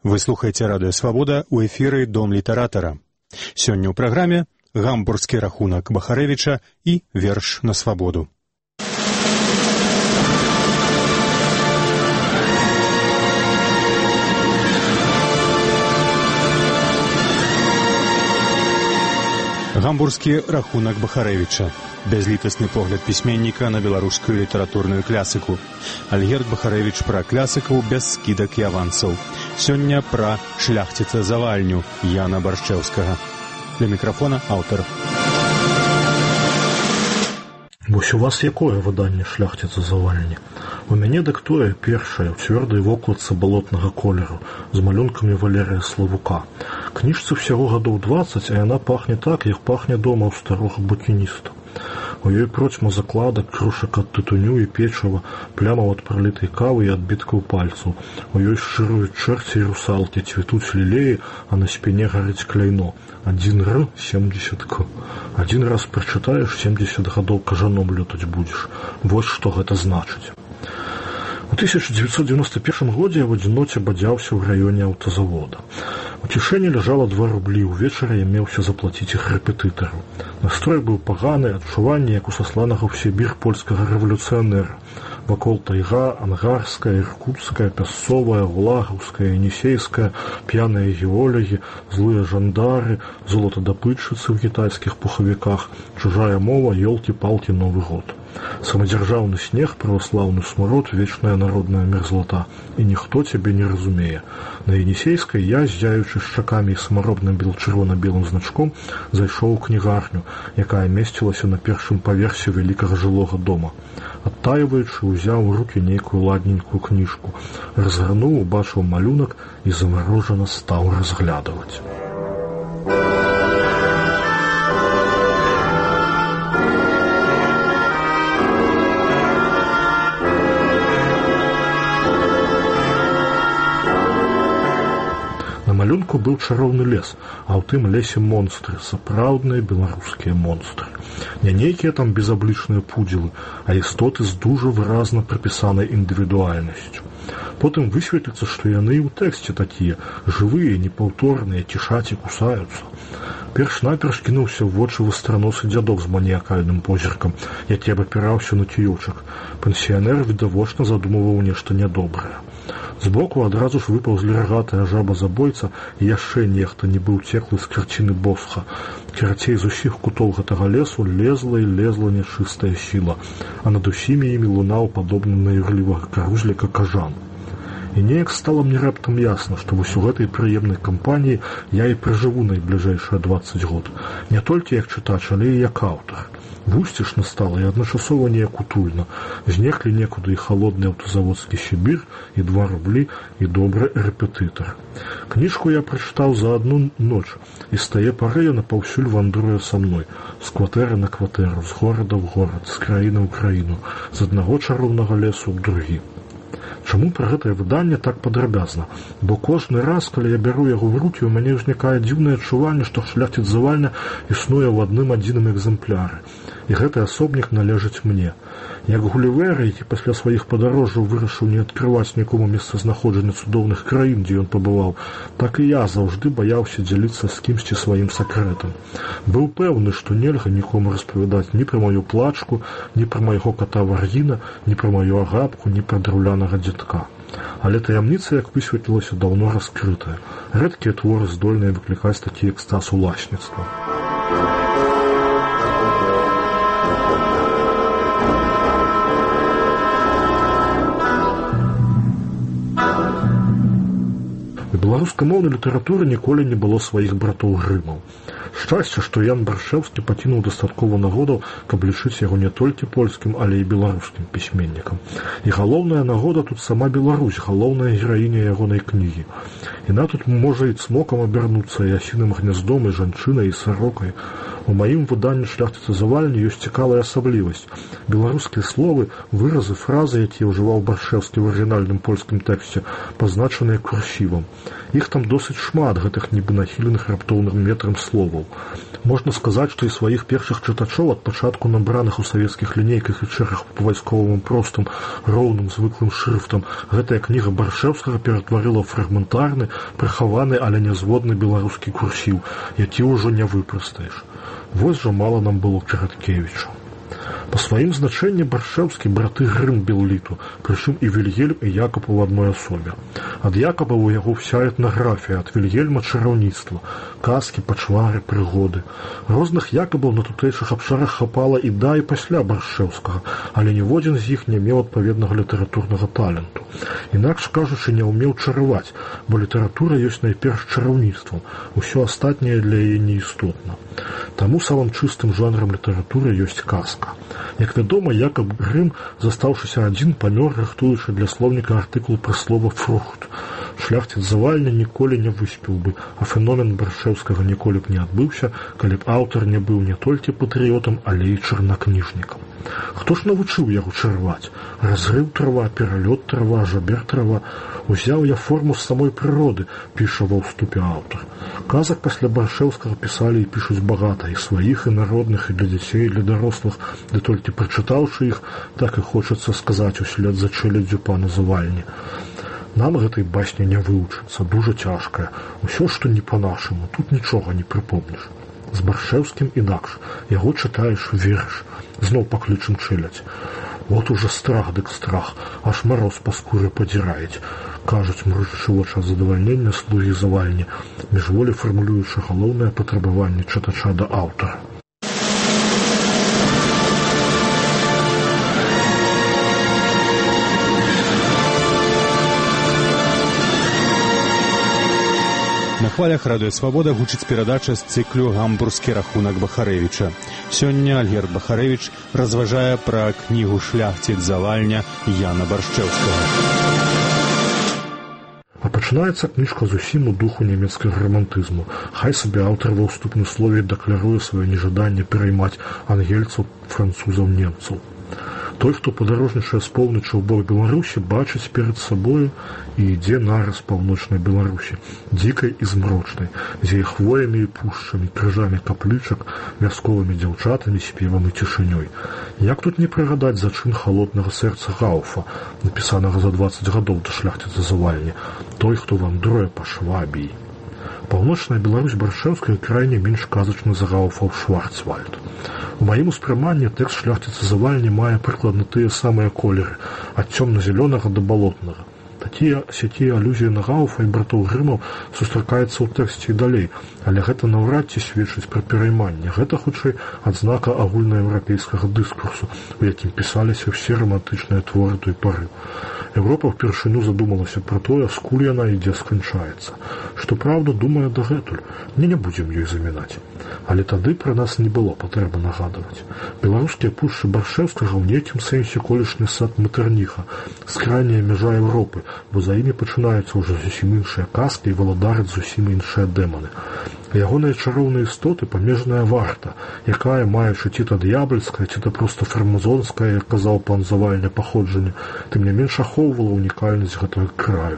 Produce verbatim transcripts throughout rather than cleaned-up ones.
Вы слухаеце радыё «Свабода», у эфіры «Дом літаратара». Сёння ў праграме гамбургскі рахунак Бахарэвіча і верш на свабоду. Гамбургскі рахунак Бахарэвіча. Бязлітасны погляд пісьменніка на беларускую літаратурную клясыку. Альгерд Бахарэвіч пра клясыкаў без скідак і авансаў. Сёння пра шляхціца-завальню Яна Баршчэўскага. Для мікрафона аўтар. Вось у вас якое выданне шляхціца-завальні? У мяне дык тое першае, у цвёрдай вокладцы балотнага колеру, з малюнкамі Валерыя Славука. Кніжцы ўсяго гадоў дваццаць, а яна пахне так, як пахне дома ў старога букініста. У ёй процьма закладак, крушак ад тытуню і печыва, плямаў ад пралітай кавы і адбіткаў пальцаў. У ёй шчыруюць чэрці і русалкі, цвітуць лілеі, а на спіне гарыць кляйно. Адзін р семдзесят к. Адзін раз прачытаеш, семдзесят гадоў кажаном лётаць будзеш. Вось што гэта значыць. У тысяча дзевяцьсот дзевяносто першым годзе я в адзіноце бадзяўся ў раёне аўтазавода. У кішэні ляжала два рублі, увечары я меўся заплаціць іх рэпетытару. Настрой быў паганы, адчуванне, як у сасланага ў Сібір польскага рэвалюцыянера. Вакол тайга, ангарская, іркутская, пясцовая, гулагаўская, енісейская, п'яныя геолягі, злыя жандары, золатадапытчыцы ў кітайскіх пухавіках, чужая мова, ёлкі-палкі, Новы год. Самадзяржаўны снег, праваслаўны смарод, вечная народная мерзлота. І ніхто цябе не разумее. На енісейскай я, ззяючы шчакамі і самаробным бел-чырвона-белым значком, зайшоў у кнігарню, якая месцілася на першым паверсе вялікага жылога дома. Адтаиваючы, узяў у рукі нейкую ладненькую кніжку, разгарнуў, убачыў малюнак і замарожана стаў разглядаваць. На малюнку быў чароўны лес, а ў тым лесе монстры, сапраўдныя беларускія монстры. Не нейкія там безаблічныя пудзелы, а істоты з дужа выразна прапісанай індывідуальнасцю. Потым высветліцца, што яны і ў тэксце такія, жывыя, непаўторныя, цішаць і кусаюцца. Перш-наперш кінуўся ў вочы вастраносы дзядок з маніякальным позіркам, які абапіраўся на кіёчак. Пенсіянер відавочна задумываў нешта нядобрае. Збоку адразу ж выпаўзлі рагатая жаба-забойца і яшчэ нехта, нібы ўцеклы з карціны Босха. Карацей, з усіх кутоў гэтага лесу лезла і лезла нячыстая сіла, а над усімі імі лунаў падобны на юрлівага карузліка кажан. І неяк стала мне раптам ясна, што вось у гэтай прыемнай кампаніі я і пражыву найбліжэйшыя дваццаць год. Не толькі як чытач, але і як аўтар. Вусцішна стала і адначасова неяк утульна. Знеклі некуды і халодны аўтазаводскі Сібір, і два рублі, і добры рэпетытар. Кніжку я прачытаў за адну ноч, і з тае пары яна паўсюль вандруе са мной, з кватэры на кватэру, з горада ў горад, з краіны ў краіну, з аднаго чароўнага лесу ў другі. Чаму пра гэтае выданне так падрабязна? Бо кожны раз, калі я бяру яго ў рукі, у мяне ўзнікае дзіўнае адчуванне, што шляхціца-завальня існуе ў адным адзіным экземпляры. І гэты асобнік належыць мне. Як Гулівер, які пасля сваіх падарожжаў вырашыў не адкрываць нікому месцазнаходжання цудоўных краін, дзе ён пабываў, так і я заўжды баяўся дзяліцца з кімсьці сваім сакрэтам. Быў пэўны, што нельга нікому распавядаць ні пра маю плачку, ні пра майго кота Варгіна, ні пра маю агапку, ні пра драўлянага дзядка. Але таямніца, як высветлілася, даўно раскрытая. Рэдкія творы здольныя выклікаць такі экстаз уласніцтва. У беларускамоўнай літаратуры ніколі не было сваіх братоў Грымаў. Шчасце, што Ян Баршчэўскі пакінуў дастаткова нагодаў, каб лічыць яго не толькі польскім, але і беларускім пісьменнікам. І галоўная нагода тут сама Беларусь, галоўная гераіня ягонай кнігі. Яна тут можа і цмокам абярнуцца, і асіным гняздом, і жанчынай, і сарокай. У маім выданні «Шляхціца Завальні» ёсць цікавая асаблівасць. Беларускія словы, выразы, фразы, якія ўжываў Баршэўскі ў арыгінальным польскім тэксце, пазначаныя курсівам. Іх там досыць шмат, гэтых нібы нахіленых раптоўным метрам словаў. Можна сказаць, што і сваіх першых чытачоў ад пачатку набраных у савецкіх лінейках і чэргах па вайсковым простым, роўным, звыклым шрыфтам, гэтая кніга Баршэўскага ператварыла ў фрагментарны, прыхаваны, але нязводны беларускі курсіў, які ўжо не выпрастаеш. Вось жа мала нам было Чараткевіча. Па сваім значэнні Баршэўскі браты Грым Белліту, прычым і Вільгельм, і Якаб у адной асобе. Ад Якаба ў яго вся этнаграфія, ад Вільгельма чараўніцтва, казкі, пачвары, прыгоды. Розных Якабаў на тутэйшых абшарах хапала і да, і пасля Баршэўскага, але ніводзін з іх не меў адпаведнага літаратурнага таленту. Інакш кажучы, не ўмеў чараваць, бо літаратура ёсць найперш чараўніцтвам, усё астатняе для яе неістотна. Таму самым чыстым жанрам літаратуры ёсць казка. Як вядома, Якаб Грым, застаўшыся адзін, памёр, рыхтуючы для слоўніка артыкул пра слова «фрухт». Шляхціц Завальні ніколі не выспеў бы, а феномен Баршэўскага ніколі б не адбыўся, калі б аўтар не быў не толькі патрыётам, але і чарнакніжнікам. Хто ж навучыў яго чарваць? Разрыў трава, пералёт трава, жабер трава. Узяў я форму з самой прыроды, піша ва ўступе аўтар. Казак пасля Баршэўскага пісалі і пішуць багата, і сваіх, і народных, і для дзяцей, і для дарослых, ды толькі прачытаўшы іх, так і хочацца сказаць услед за чэляддзю пана Завальні. Нам гэтай басні не вывучыцца, дужа цяжкая. Усё, што не па-нашаму, тут нічога не прыпомніш. З Баршэўскім інакш. Яго чытаеш, верыш. Зноў паклічым чэлядзь. Вот уже страх дык страх, аж мароз па скуры падзіраюць. Кажуць, мручачы вочы ад задавальнення слугі Завальні, міжволі фармулюючы галоўнае патрабаванне чытача да аўтара. На хвалях радыё «Свабода» гучыць перадача з цыклю «Гамбургскі рахунак Бахарэвіча». Сёння Альгерд Бахарэвіч разважае пра кнігу «Шляхціц Завальня» Яна Баршчэўскага. А пачынаецца кніжка зусім у духу нямецкага рамантызму. Хай сабе аўтар ва ўступным слове дэкларуе сваё нежаданне пераймаць ангельцаў, французаў, немцаў. Той, хто падарожнічае з поўначы ў бок Беларусі, бачыць перад сабою і ідзе нараз паўночнай Беларусі, дзікай і змрочнай, з яе хвоямі і пушчамі, крыжамі каплічак, вясковымі дзяўчатамі, спевам і цішынёй. Як тут не прыгадаць зачын халоднага сэрца Гауфа, напісанага за дваццаць гадоў да Шляхціца Завальні, той, хто вандруе па Швабіі. Паўночная Беларусь Баршэўская крайне менш казачна за Гауфаў Шварцвальд. У маім успрыманні тэкст Шляхціца Завальні мае прыкладна тыя самыя колеры, ад цёмна-зялёнага да балотнага. Такія сякія алюзіі на Гауфа і братоў Грымаў сустракаецца ў тэксце і далей, але гэта наўрад ці сведчыць пра перайманне. Гэта, хутчэй, адзнака агульнаеўрапейскага дыскурсу, у якім пісаліся ўсе рамантычныя творы той пары. Еўропа впершыню задумалася пра тое, скуль яна і дзе сканчаецца. Што праўда, думае дагэтуль, не не будзем ёй замінаць. Але тады пра нас не было патрэба нагадваць. Беларускія пушчы Баршэўскага ў нейкім сэнсе колішні сад Метэрніха, скрайняя мяжа Еўропы, бо за імі пачынаюцца ўжо зусім іншыя казкі і валадараць зусім іншыя дэманы. Ягоныя чароўныя істоты памежная варта, якая, маючы ці то д'ябальскае, ці то проста фармазонскае, як казаў пан Завальня, паходжанне, тым не менш ахоўвала ўнікальнасць гэтага краю.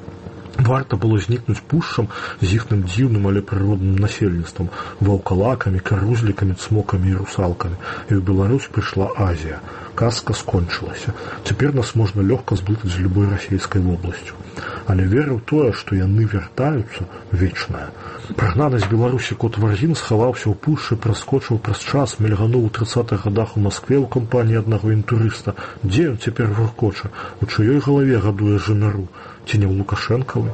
Варта было знікнуць пушчам з іхным дзіўным, але прыродным насельніцтвам, ваўкалакамі, карузлікамі, цмокамі і русалкамі. І ў Беларусь прыйшла Азія. Казка скончылася. Цяпер нас можна лёгка зблытаць з любой расійскай вобласцю. Але вера ў тое, што яны вяртаюцца, вечная. Прагнаны з Беларусі кот Варгін схаваўся ў пушчы, праскочыў праз час, мільгануў у трыццатых гадах у Маскве ў кампаніі аднаго інтурыста. Дзе ён цяпер выркоча? У чыёй галаве гадуе жынару? Ці не ў Лукашэнкавай?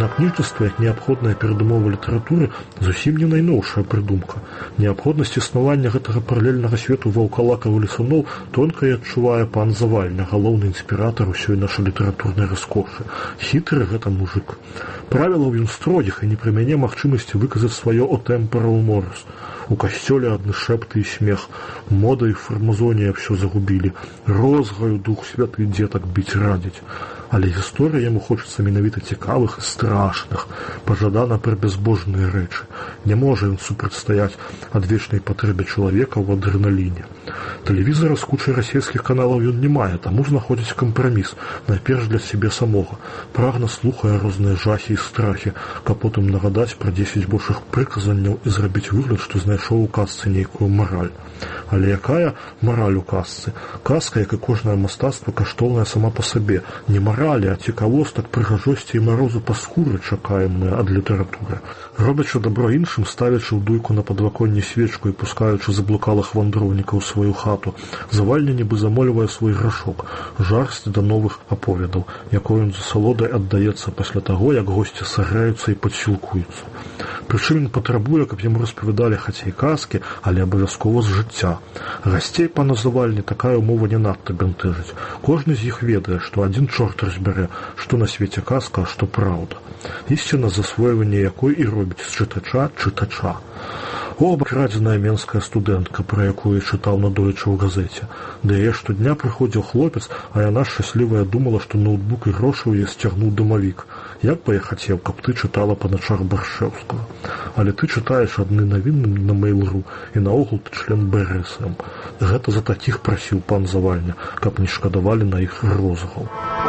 Чернакніжніцтва, як неабходная перадумова літаратуры, зусім не найноўшая прыдумка. Неабходнасць існавання гэтага паралельнага свету ваўкалакаў і лісуноў тонка і адчувае пан Завальня, галоўны інспіратар усёй нашай літаратурнай раскошы. Хітры гэта мужык. Правілаў ён строгіх і не прымяне магчымасці выказаць сваё о тэмпараў морыс. У касцёле адны шэпты і смех, мода і фармазонія ўсё загубілі, розгаю дух святы дзетак біць радзіць. Але гісторыя яму хочацца менавіта цікавых і страшных, пажадана пра бязбожныя рэчы. Не можа ён супрацьстаяць адвечнай патрэбе чалавека ў адрэналіне. Тэлевізара з кучай расійскіх каналаў ён не мае, таму знаходзіць кампраміс, найперш для сябе самога. Прагна слухае розныя жахі і страхі, каб потым нагадаць пра дзесяць божых прыказанняў і зрабіць выгляд, што знайшоў у казцы нейкую мараль. Але якая мараль у казцы? Казка, як і кожнае мастацтва, каштоўная сама па сабе. Не маралі, а цікавостак, прыгажосці і марозу па скуры чакаем мы ад літаратуры. Робячы дабро іншым, ставячы ў дуйку на падваконні свечку і пускаючы заблукалых вандроўнікаў у сваю хату, Завальня нібы замольвае свой грашок, жарсць да новых аповедаў, якой ён за салодай аддаецца пасля таго, як госці саграюцца і падсілкуюцца. Прычым ён патрабуе, каб яму распавядалі хаця і казкі, але абавязкова з жыцця. Гасцей пана Завальні такая умова не надта бянтэжыць. Кожны з іх ведае, што адзін чорт разбярэ, што на свеце казка, а што праўда. Ісціна, засвойванне якой і робіць з чытача чытача. О, крадзеная менская студэнтка, пра якую я чытаў надоечы ў газеце. Да яе штодня прыходзіў хлопец, а яна шчаслівая думала, што ноутбук і грошы ў яе сцягнуў дамавік. Як бы я хацеў, каб ты чытала па начах Баршэўскага. Але ты чытаеш адны навіны на Mail.ru і наогул ты член бэ эр эс эм. Гэта за такіх прасіў пан Завальня, каб не шкадавалі на іх розгаў.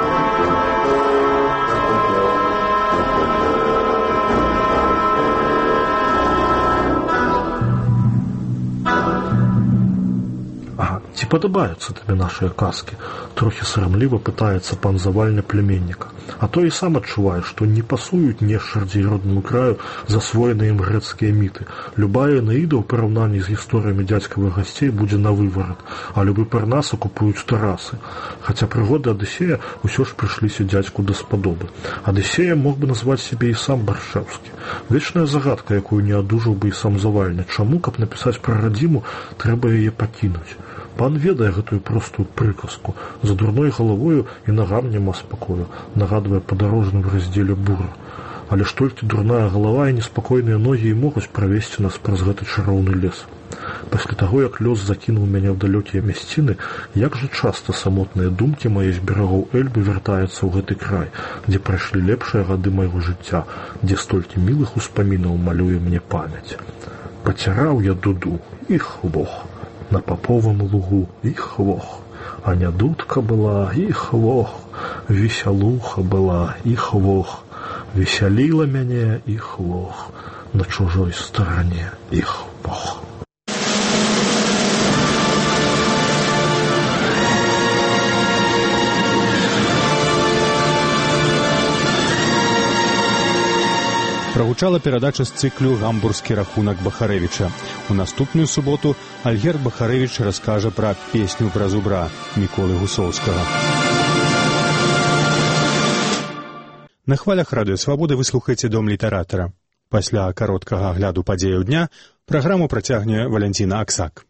Ці падабаюцца табе нашыя казкі? Трохі сарамліва пытаецца пан Завальня племянніка. А то і сам адчувае, што не пасуюць нешчадзі роднаму краю засвоеныя ім грэцкія міты. Любая Энеіда ў параўнанні з гісторыямі дзядзькавых гасцей будзе на выварат, а любы Парнас акупуюць Тарасы. Хаця прыгоды Адысея ўсё ж прыйшліся дзядзьку даспадобы. Адысея мог бы назваць сябе і сам Баршэўскі. Вечная загадка, якую не адужаў бы і сам Завальня. Чаму, каб напісаць пра радзіму, трэба яе пакінуць? Пан ведае гэтую простую прыказку. За дурной галавою і нагам няма спакою, нагадвае падарожны в раздзеле бура. Але ж толькі дурная галава і неспакойныя ногі і могуць правесці нас праз гэты чароўны лес. Пасля таго, як лёс закінуў мяне ў далёкія мясціны, як жа часта самотныя думкі мае з берагоў Эльбы вяртаюцца ў гэты край, дзе прайшлі лепшыя гады майго жыцця, дзе столькі мілых успамінаў малюе мне памяць. Пацяраў я дуду, і хвох. На паповым лугу і хвох, а нядутка была і хвох, весялуха была і хвох, весяліла мяне і хвох, на чужой старане і хвох. Прагучала перадача з цыклю «Гамбургскі рахунак Бахарэвіча». У наступную суботу Альгерд Бахарэвіч раскажа пра песню пра зубра Міколы Гусоўскага. На хвалях радыё «Свабода» вы слухаеце «Дом літаратара». Пасля кароткага агляду падзеяў дня праграму працягне Валянціна Аксак.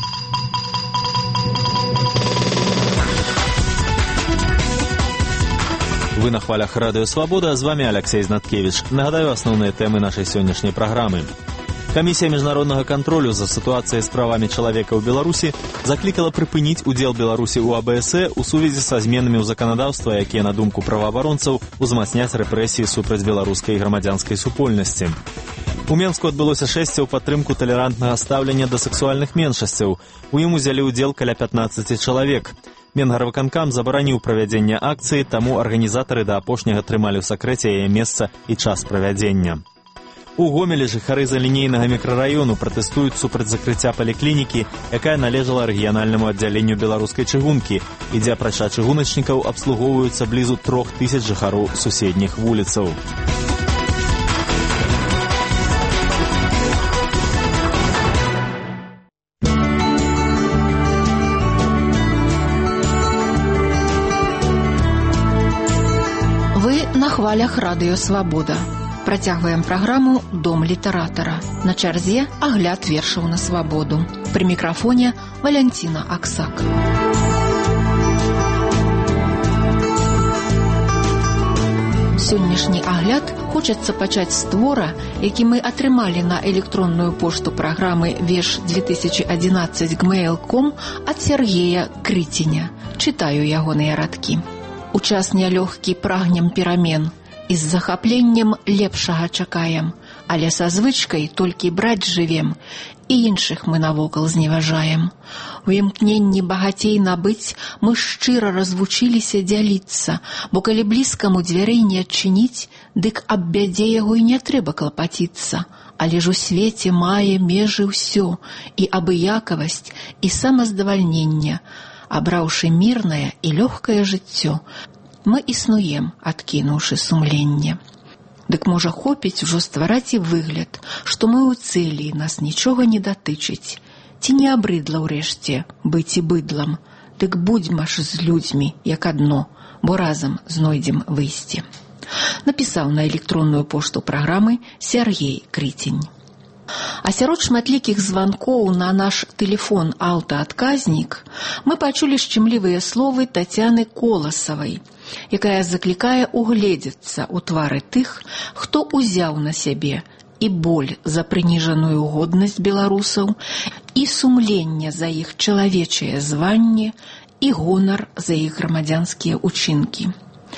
Вы на хвалях радыё «Свабода», а з вами Алексей Знаткевич. Нагадаю асноўныя тэмы нашай сённяшняй праграмы. Камісія міжнароднага кантролю за сітуацыяй з правамі чалавека ў Беларусі заклікала прыпыніць удзел Беларусі ў а бэ эс э у сувязі са зменамі ў заканадаўства, якія, на думку праваабаронцаў, узмацняць рэпрэсіі супраць беларускай грамадзянскай супольнасці. У Менску адбылося шэсце ў падтрымку талерантнага стаўлення да сексуальных меншасцяў. У ім узялі ўдзел каля пятнаццаць чалавек. Менгарвыканкам забараніў правядзенне акцыі, таму арганізатары да апошняга трымалі ў сакрэце яе месца і час правядзення. У Гомелі жыхары за лінейнага мікрараёну пратэстуюць супраць закрыцця паліклінікі, якая належала рэгіянальнаму аддзяленню беларускай чыгункі, і дзе апрача чыгуначнікаў абслугоўваюцца блізу трох тысяч жыхароў суседніх вуліцаў. Вы на хвалях Радыё Свабода. Працягваем праграму «Дом літаратара». На чарзе агляд вершаў на свабоду. Пры мікрафоне Валянціна Аксак. Сённяшні агляд хочацца пачаць з твора, які мы атрымалі на электронную пошту праграмы «Верш две тысячи одиннадцать гмейл точка ком» ад Сергея Крыціня. Чытаю ягоныя радкі. У час нялёгкі прагнем перамен, і з захапленнем лепшага чакаем, але са звычкай толькі браць жывем, і іншых мы навокал зневажаем. У імкненні багацей набыць мы шчыра развучыліся дзяліцца, бо калі блізкаму дзвярэй не адчыніць, дык аб бядзе яго і не трэба клапаціцца. Але ж у свеце мае межы ўсё, і абыякавасць, і самаздавальненне. Абраўшы мірнае і лёгкае жыццё, мы існуем, адкінуўшы сумленне. Дык можа хопіць ужо ствараць і выгляд, што мы ў цэлі, нас нічога не датычыць. Ці не абрыдла ўрэшце быць і быдлам, дык будзьма ж з людзьмі, як адно, бо разам знойдзем выйсце. Напісаў на электронную пошту праграмы Сергей Крыцінь. А сярод шматлікіх званкоў на наш тэлефон аўтаадказнік мы пачулі шчымлівыя словы Тацяны Коласавай, якая заклікае угледзецца ў твары тых, хто узяў на сябе і боль за прыніжаную годнасць беларусаў, і сумленне за іх чалавечае званне, і гонар за іх грамадзянскія ўчынкі.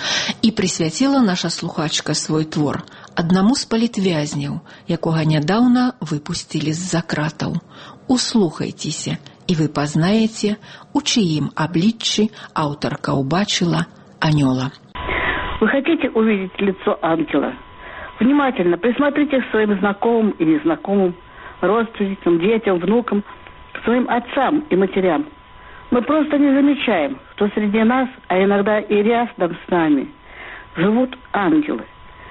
І прысвяціла наша слухачка свой твор аднаму з палітвязняў, якога нядаўна выпусцілі з-за кратаў. Услухайцеся, і вы пазнаеце, у чыім абліччы аўтарка ўбачыла анёла. Вы хотите увидеть лицо ангела? Внимательно присмотритесь к своим знакомым и незнакомым, родственникам, детям, внукам, к своим отцам и матерям. Мы просто не замечаем, что среди нас, а иногда и рядом с нами, живут ангелы.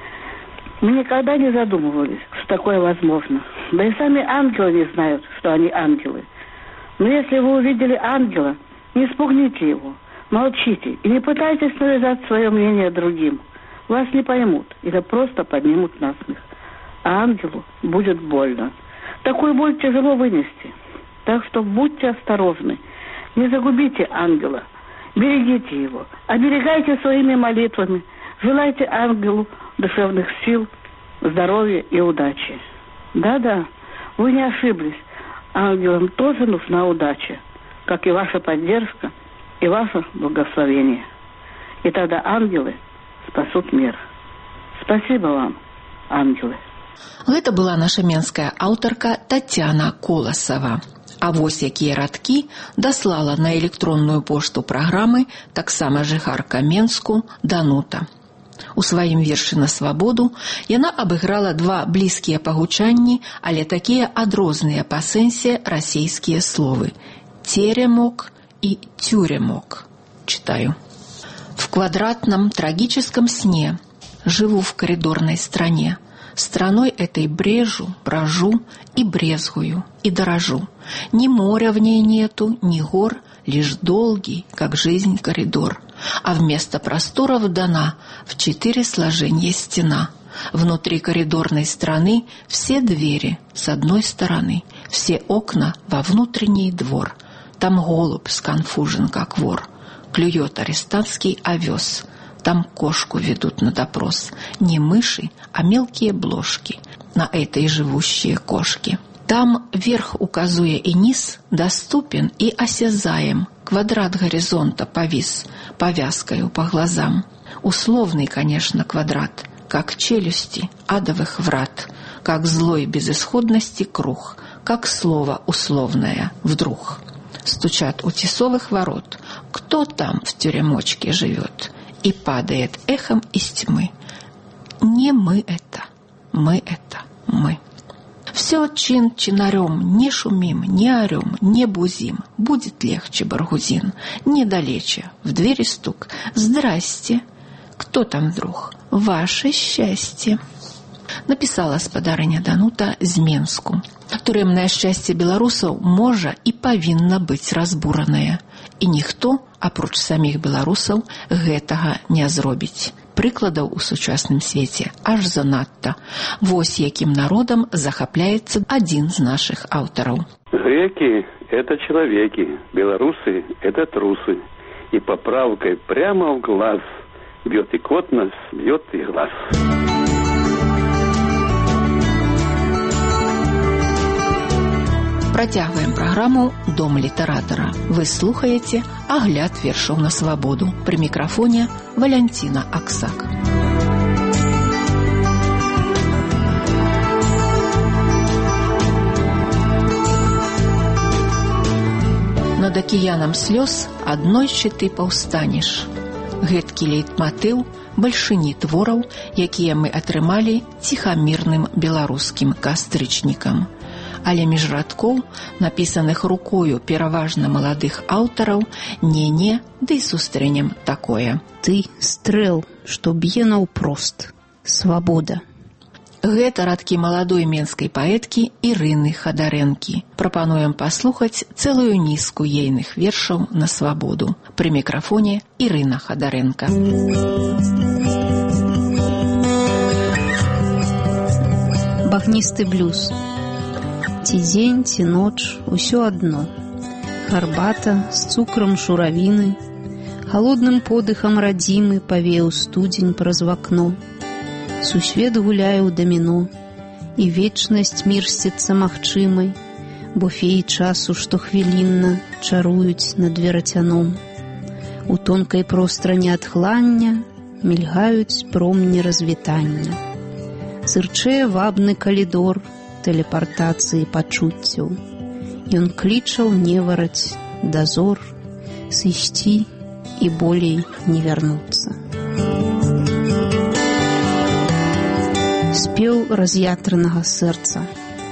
Мы никогда не задумывались, что такое возможно. Да и сами ангелы не знают, что они ангелы. Но если вы увидели ангела, не спугните его, молчите и не пытайтесь навязать свое мнение другим. Вас не поймут или просто поднимут насмех. А ангелу будет больно. Такую боль тяжело вынести. Так что будьте осторожны. Не загубите ангела. Берегите его. Оберегайте своими молитвами. Желайте ангелу душевных сил, здоровья и удачи. Да-да, вы не ошиблись. Ангелам тоже нужна удача, как и ваша поддержка и ваше благословение. И тогда ангелы спасут мир. Спасибо вам, ангелы. Гэта была наша менская аўтарка Тацяна Коласава. А вось якія радкі даслала на электронную пошту праграмы таксама жыхарка Менску Данута. У сваім вершы на свабоду яна абыграла два блізкія пагучанні, але такія адрозныя па сэнсе расейскія словы «теремок» и «тюремок». Читаю. В квадратном трагическом сне живу в коридорной стране. Страной этой брежу, брожу и брезгую, и дорожу. Ни моря в ней нету, ни гор, лишь долгий, как жизнь, коридор. А вместо просторов дана в четыре сложения стена. Внутри коридорной страны все двери с одной стороны, все окна во внутренний двор. Там голубь сконфужен, как вор, клюет арестантский овес. Там кошку ведут на допрос. Не мыши, а мелкие блошки, на этой живущие кошки. Там верх, указуя и низ, доступен и осязаем. Квадрат горизонта повис, повязкою по глазам. Условный, конечно, квадрат, как челюсти адовых врат, как злой безысходности круг, как слово условное вдруг. Стучат у тесовых ворот. Кто там в тюремочке живет? И падает эхом из тьмы. Не мы это, мы это, мы. Все чин чинарем, не шумим, не орем, не бузим. Будет легче, Баргузин, недалече. В двери стук. Здрасте. Кто там вдруг? Ваше счастье. Напісала спадарыня Данута з Менску. Турэмнае шчасце беларусаў можа і павінна быць разбуранае. І ніхто, апроч саміх беларусаў, гэтага не зробіць. Прыкладаў у сучасным свеце аж занадта. Вось якім народам захапляецца адзін з нашых аўтараў. Греки – это человеки, белорусы – это трусы. И поправкой прямо в глаз бьет и кот нас, бьет и глаз. Працягваем праграму «Дом літаратара». Вы слухаеце агляд вершаў на свабоду. Пры мікрафоне Валянціна Аксак. Над акіянам слёз аднойчы ты паўстанеш. Гэткі лейтматыў бальшыні твораў, якія мы атрымалі ціхамірным беларускім кастрычнікам. Але між радкоў, напісаных рукою пераважна маладых аўтараў, не-не, ды і сустрэнем такое. Ты стрэл, што б'е наўпрост. Свабода. Гэта радкі маладой менскай паэткі Ірыны Хадарэнкі. Прапануем паслухаць цэлую нізку ейных вершаў на свабоду. Пры мікрафоне Ірына Хадарэнка. Багністы блюз. Ці дзень, ці ноч, усё адно. Гарбата з цукрам шуравіны, халодным подыхам радзімы павеў студзень праз вакно. Сусвет гуляе ў даміно, і вечнасць мірсціцца магчымай, бо феі часу штохвілінна чаруюць над верацяном. У тонкай пространі адхлання мільгаюць промні развітання. Зырчэе вабны калідор тэлепартацыі пачуццяў. Ён клічаў невараць, дазор, сысці і болей не вярнуцца. Спеў раз'ятранага сэрца.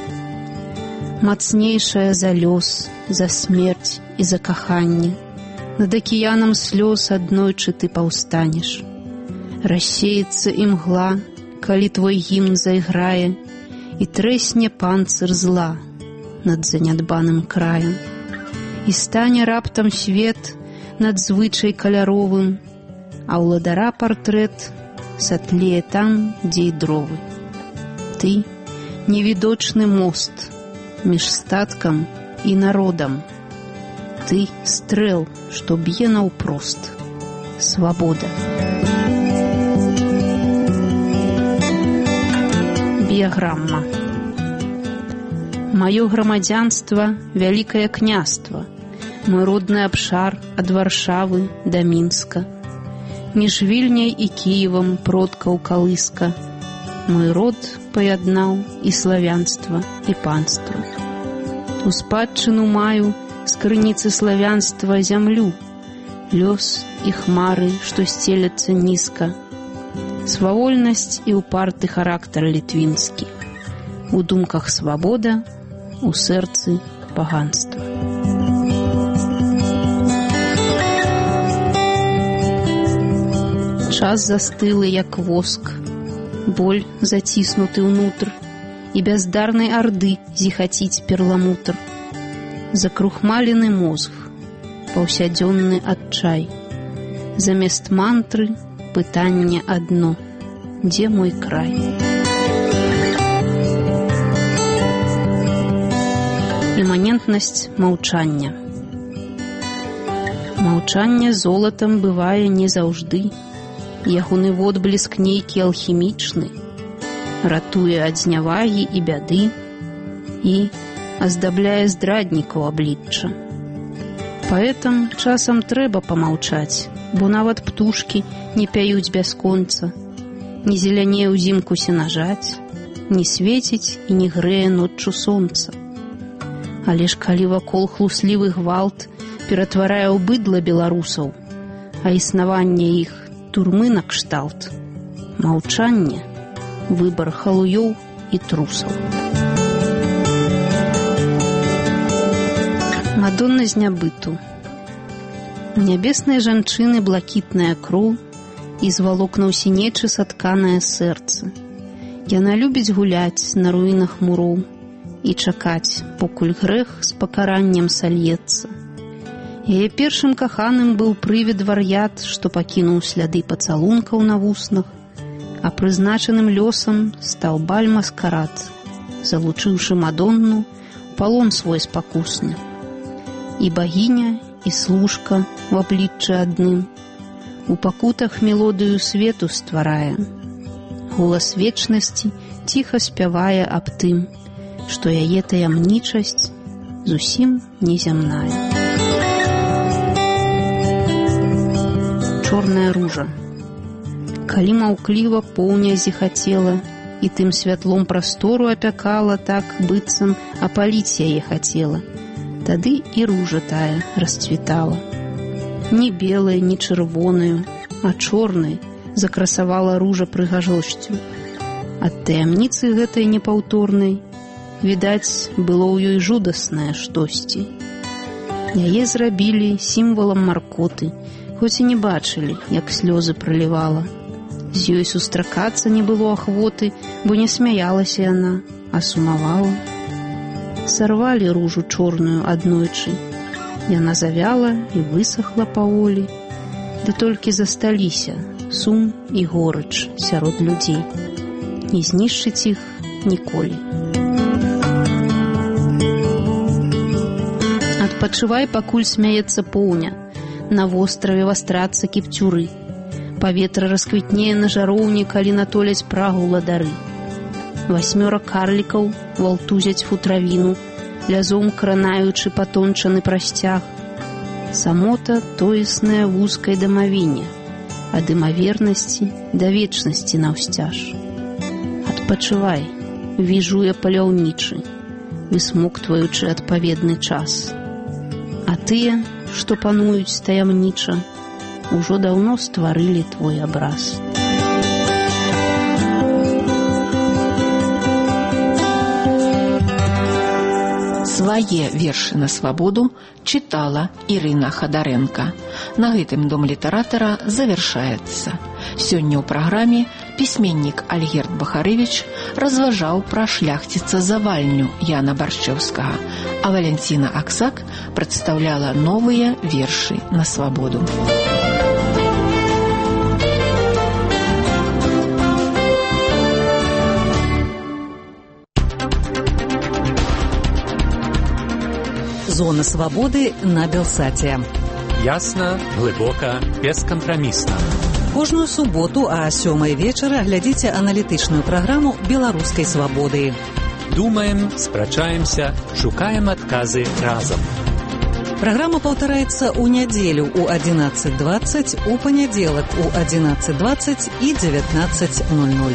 Мацнейшая за лёс, за смерць і за каханне. Над акіянам слёз аднойчы ты паўстанеш. Рассеецца імгла, калі твой гімн зайграе, і трэсне панцыр зла над занядбаным краем. І стане раптам свет надзвычай каляровым, а ўладара партрэт сатлее там, дзе і дровы. Ты — невідочны мост між статкам і народам. Ты — стрэл, што б'е наўпрост. Свабода. Біяграмма. Маё грамадзянства — вялікае княства, мой родны абшар ад Варшавы да Мінска. Між Вільняй і Кіевам продкаў калыска, мой род паяднаў і славянства, і панства. У спадчыну маю з крыніцы славянства зямлю, лёс і хмары, што сцеляцца нізка, свавольнасць і ўпарты характар літвінскі. У думках свабода, у сэрцы паганства. Час застылы, як воск, боль заціснуты ўнутр, і бяздарнай арды зіхаціць перламутр. Закрухмалены мозг, паўсядзённы адчай. Замест мантры пытанне адно: дзе мой край? Іманентнасць маўчання. Маўчанне золатам бывае не заўжды. Ягоны водбліск нейкі алхімічны, ратуе ад знявагі і бяды і аздабляе здраднікаў аблічча. Паэтам часам трэба памаўчаць, бо нават птушкі не пяюць бясконца, не зелянее ўзімку сенажаць, не свеціць і не грэе ноччу сонца. Але ж калі вакол хлуслівы гвалт ператварае ў быдла беларусаў, а існаванне іх турмы накшталт, маўчанне — выбар халуёў і трусаў. Мадонна з нябыту. У нябеснай жанчыны блакітная кроў і з валокнаў сінечы сатканае сэрца. Яна любіць гуляць на руінах муроў і чакаць, покуль грэх з пакараннем сальецца. Яе першым каханым быў прывід вар'ят, што пакінуў сляды пацалункаў на вуснах, а прызначаным лёсам стаў баль-маскарад, залучыўшы Мадонну палон свой спакусны. І багіня, і служка в абліччы адным, у пакутах мелодыю свету стварае. Голас вечнасці ціха спявае аб тым, што яе таямнічасць зусім незямная. Чорная ружа. Калі маўкліва поўня зіхацела і тым святлом прастору апякала, так быццам апаліць яе хацела, тады і ружа тая расцвітала. Не белая, не чырвоную, а чорнай закрасавала ружа прыгажосцю. Ад таямніцы гэтай непаўторнай, відаць, было ў ёй жудаснае штосьці. Яе зрабілі сімвалам маркоты, хоць і не бачылі, як слёзы пралівала. З ёй сустракацца не было ахвоты, бо не смяялася яна, а сумавала. Сарвалі ружу чорную аднойчы. Яна завяла і высохла паволі, ды толькі засталіся сум і горыч сярод людзей. Не знішчыць іх ніколі. Адпачывай, пакуль смяецца поўня, на востраве вастрацца кіпцюры. Паветра расквітнее на жароўні, калі натоляць прагу ладары. Васьмёра карлікаў валтузяць футравіну, лязом кранаючы патончаны прасцяг. Самота тоесная вузкай дамавіне, ад імавернасці да вечнасці наўсцяж. Адпачывай, віжуе паляўнічы, высмоктваючы адпаведны час. А тыя, што пануюць таямніча, ужо даўно стварылі твой абраз. Свае вершы на свабоду чытала Ірына Хадарэнка. На гэтым дом літаратара завяршаецца. Сёння ў праграме пісьменнік Альгерд Бахарэвіч разважаў пра шляхціца-завальню Яна Баршчэўскага, а Валянціна Аксак прадстаўляла новыя вершы на свабоду. Зона свабоды на Белсаце. Ясна, глыбока, бескампрамісна. Кожную суботу а сёмай вечара глядзіце аналітычную праграму беларускай свабоды. Думаем, спрачаемся, шукаем адказы разам. Праграма паўтараецца ў нядзелю ў адзінаццаць дваццаць, у панядзелак у адзінаццаць дваццаць і дзевятнаццаць нуль нуль.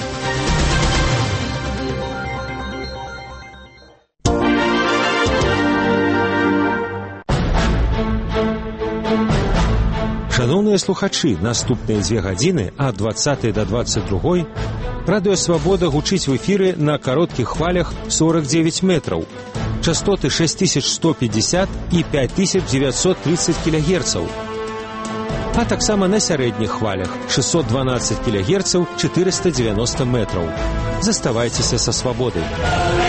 Шановныя слухачы, наступныя дзве гадзіны ад дваццатай да дваццаць другой радыё «Свабода» гучыць в эфіры на кароткіх хвалях сорок девять метраў, частоты шесть тысяч сто пятьдесят і пять тысяч девятьсот тридцать кілогерцаў, а таксама на сярэдніх хвалях шестьсот двенадцать кілогерцаў, четыреста девяносто метраў. Заставайцеся са «Свабодай».